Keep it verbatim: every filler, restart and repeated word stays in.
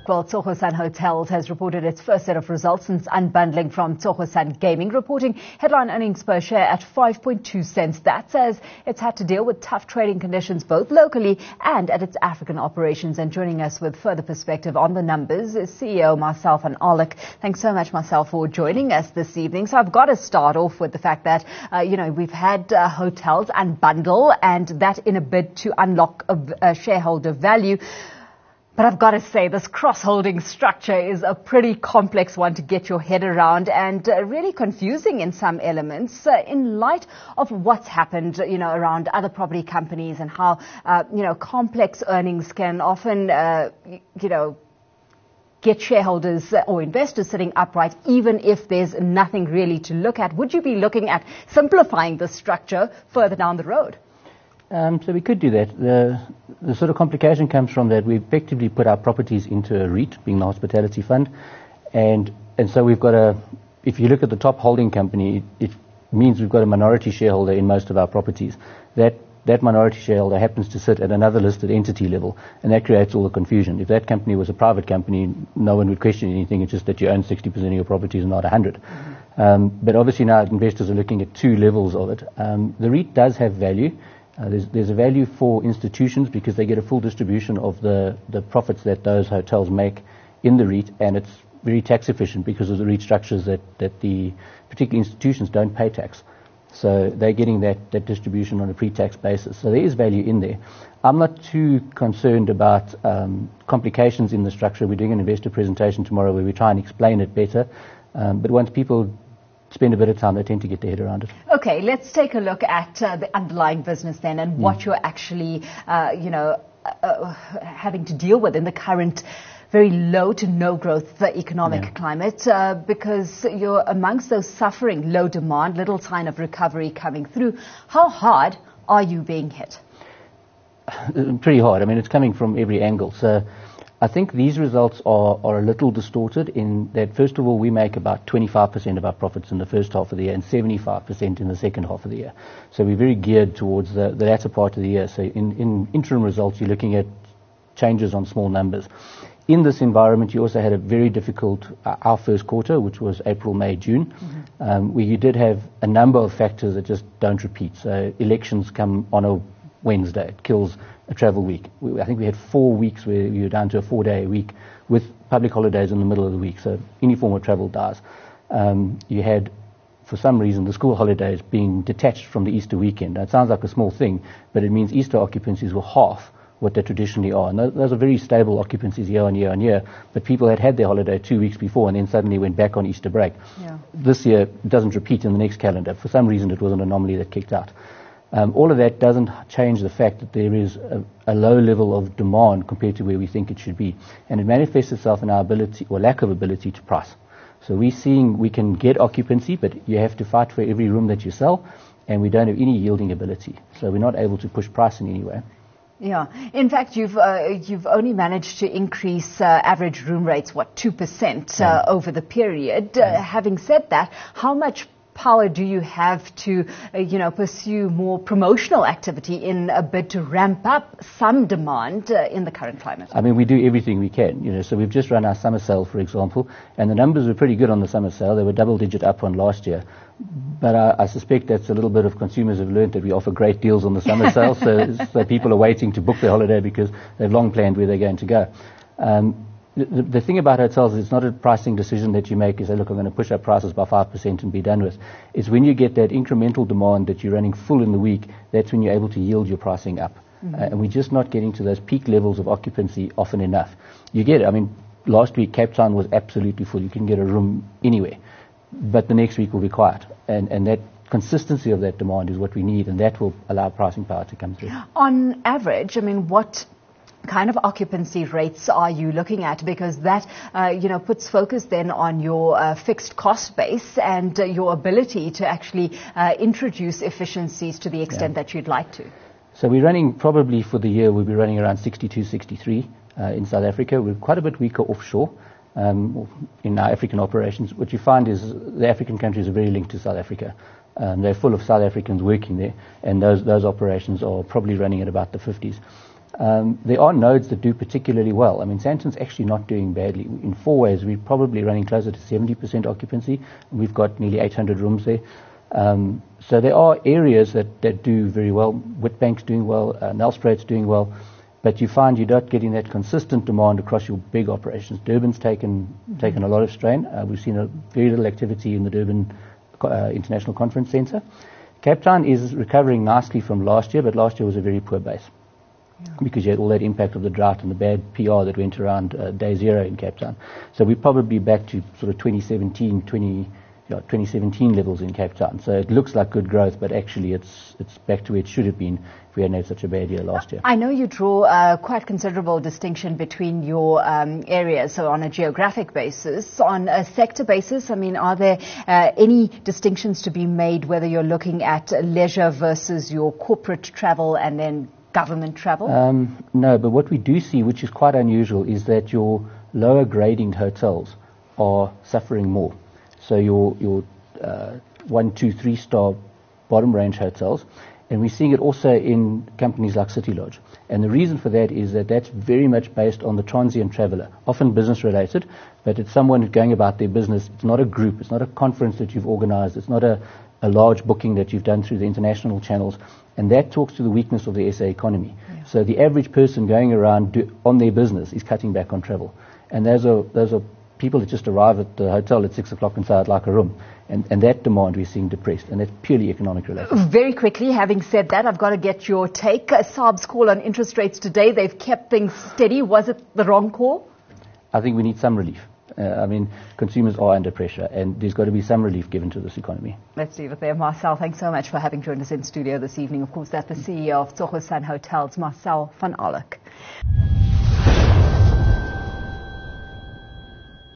Well, Tsogosan Hotels has reported its first set of results since unbundling from Tsogosan Gaming, reporting headline earnings per share at five point two cents. That says it's had to deal with tough trading conditions both locally and at its African operations. And joining us with further perspective on the numbers is C E O Marcel van Aarlik. Thanks so much, Marcel, for joining us this evening. So I've got to start off with the fact that, uh, you know, we've had uh, hotels unbundle, and that in a bid to unlock a, a shareholder value. But I've got to say, this cross-holding structure is a pretty complex one to get your head around, and uh, really confusing in some elements uh, in light of what's happened, you know, around other property companies and how, uh, you know, complex earnings can often, uh, you know, get shareholders or investors sitting upright, even if there's nothing really to look at. Would you be looking at simplifying the structure further down the road? Um, so we could do that. The, the sort of complication comes from that we effectively put our properties into a REIT, being the hospitality fund, and and so we've got a, if you look at the top holding company, it, it means we've got a minority shareholder in most of our properties. That that minority shareholder happens to sit at another listed entity level, and that creates all the confusion. If that company was a private company, no one would question anything. It's just that you own sixty percent of your properties and not one hundred. Mm-hmm. Um, but obviously now investors are looking at two levels of it. Um, the REIT does have value. Uh, there's, there's a value for institutions because they get a full distribution of the, the profits that those hotels make in the REIT, and it's very tax efficient because of the REIT structures that, that the particular institutions don't pay tax. So they're getting that, that distribution on a pre-tax basis. So there is value in there. I'm not too concerned about um, complications in the structure. We're doing an investor presentation tomorrow where we try and explain it better. Um, but once people spend a bit of time, they tend to get their head around it. Okay, let's take a look at uh, the underlying business then, and mm. what you're actually, uh, you know, uh, having to deal with in the current very low to no growth uh, economic yeah. climate, uh, because you're amongst those suffering low demand, little sign of recovery coming through. How hard are you being hit? Pretty hard. I mean, it's coming from every angle. So I think these results are, are a little distorted in that, first of all, we make about twenty-five percent of our profits in the first half of the year and seventy-five percent in the second half of the year. So we're very geared towards the, the latter part of the year. So in, in interim results, you're looking at changes on small numbers. In this environment, you also had a very difficult, uh, our first quarter, which was April, May, June, mm-hmm. um, where you did have a number of factors that just don't repeat. So elections come on a Wednesday. It kills a travel week. We, I think we had four weeks where we were down to a four-day week with public holidays in the middle of the week, so any form of travel dies. Um, you had, for some reason, the school holidays being detached from the Easter weekend. Now, it sounds like a small thing, but it means Easter occupancies were half what they traditionally are. And those, those are very stable occupancies year on year on year, but people had had their holiday two weeks before and then suddenly went back on Easter break. Yeah. This year, it doesn't repeat in the next calendar. For some reason, it was an anomaly that kicked out. Um, all of that doesn't change the fact that there is a, a low level of demand compared to where we think it should be. And it manifests itself in our ability or lack of ability to price. So we're seeing we can get occupancy, but you have to fight for every room that you sell, and we don't have any yielding ability. So we're not able to push price in any way. Yeah. In fact, you've uh, you've only managed to increase uh, average room rates, what, two percent uh, yeah. over the period. Uh, yeah. Having said that, how much power do you have to, uh, you know, pursue more promotional activity in a bid to ramp up some demand uh, in the current climate? I mean, we do everything we can, you know. So we've just run our summer sale, for example, and the numbers were pretty good on the summer sale. They were double-digit up on last year. But I, I suspect that's a little bit of consumers have learned that we offer great deals on the summer sale, so, so people are waiting to book their holiday because they've long planned where they're going to go. Um, The, the thing about hotels is it's not a pricing decision that you make. You say, look, I'm going to push up prices by five percent and be done with. It's when you get that incremental demand that you're running full in the week, that's when you're able to yield your pricing up. Mm-hmm. Uh, and we're just not getting to those peak levels of occupancy often enough. You get it. I mean, last week Cape Town was absolutely full. You can get a room anywhere. But the next week will be quiet. And, and that consistency of that demand is what we need, and that will allow pricing power to come through. On average, I mean, what kind of occupancy rates are you looking at? Because that, uh, you know, puts focus then on your uh, fixed cost base and uh, your ability to actually uh, introduce efficiencies to the extent yeah. that you'd like to. So we're running probably for the year, we'll be running around sixty-two, sixty-three uh, in South Africa. We're quite a bit weaker offshore um, in our African operations. What you find is the African countries are very linked to South Africa. Um, they're full of South Africans working there, and those, those operations are probably running at about the fifties. Um, there are nodes that do particularly well. I mean, Sandton's actually not doing badly. In four ways, we're probably running closer to seventy percent occupancy. We've got nearly eight hundred rooms there. Um, so there are areas that, that do very well. Witbank's doing well, uh, Nelspruit's doing well, but you find you're not getting that consistent demand across your big operations. Durban's taken mm-hmm. taken a lot of strain. Uh, we've seen a very little activity in the Durban uh, International Conference Centre. Cape Town is recovering nicely from last year, but last year was a very poor base. Yeah. Because you had all that impact of the drought and the bad P R that went around uh, day zero in Cape Town. So we're probably back to sort of twenty seventeen, twenty, yeah, twenty seventeen levels in Cape Town. So it looks like good growth, but actually it's it's back to where it should have been if we hadn't had such a bad year last year. I know you draw uh, quite considerable distinction between your um, areas, so on a geographic basis. On a sector basis, I mean, are there uh, any distinctions to be made whether you're looking at leisure versus your corporate travel and then government travel? Um, no, but what we do see, which is quite unusual, is that your lower grading hotels are suffering more. So your your uh, one, two, three star bottom range hotels, and we're seeing it also in companies like City Lodge. And the reason for that is that that's very much based on the transient traveller, often business related, but it's someone who's going about their business. It's not a group, it's not a conference that you've organised, it's not a, a large booking that you've done through the international channels. And that talks to the weakness of the S A economy. Yeah. So the average person going around do, on their business is cutting back on travel. And those are those are people that just arrive at the hotel at six o'clock and say, I'd like a room. And, and that demand we're seeing depressed. And that's purely economic related. Very quickly, having said that, I've got to get your take. Uh, S A R B's call on interest rates today, they've kept things steady. Was it the wrong call? I think we need some relief. Uh, I mean, consumers are under pressure, and there's got to be some relief given to this economy. Let's leave it there. Marcel, thanks so much for having joined us in studio this evening. Of course, that's the C E O of Tsogo Sun Hotels, Marcel van Aarlik.